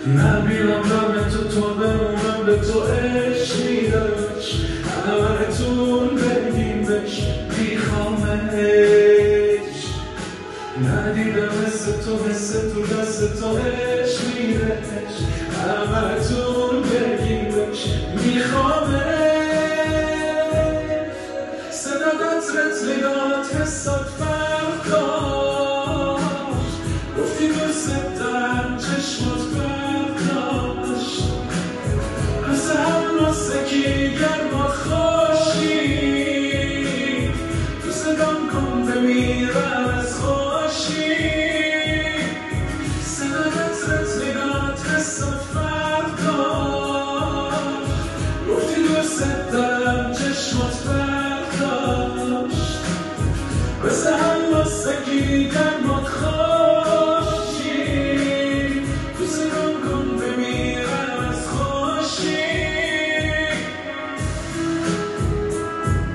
نبینم دم تو بمونم به تو عشق میدش همتون بگیمش میخوامش ندیدم حس تو دست تو عشق میدش همتون بگیمش میخوامش صدا قطرت نگات حسات فرق داشت گفتی دوست دارم چشمات فرق داشت حس هم ناسکی گرما خوشی تو صدام کن بمیرم از خوشی صدا قطرت نگات حسات فرق داشت گفتی دوست دارم چشمات فرق داشت حس هم ناسکی